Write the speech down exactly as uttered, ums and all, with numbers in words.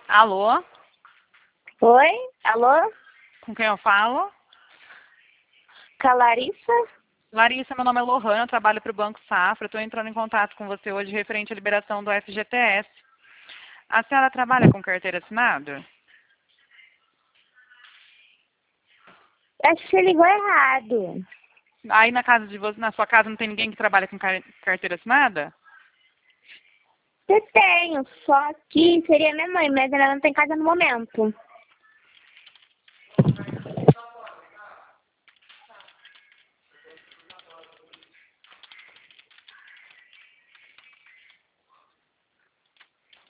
Alô? Oi? Alô? Com quem eu falo? Com a Larissa? Larissa, meu nome é Lohana, eu trabalho para o Banco Safra. Estou entrando em contato com você hoje referente à liberação do F G T S. A senhora trabalha com carteira assinada? Acho que você ligou errado. Aí na casa de você, na sua casa, não tem ninguém que trabalha com car- carteira assinada? Eu tenho, só que seria minha mãe, mas ela não tem casa no momento.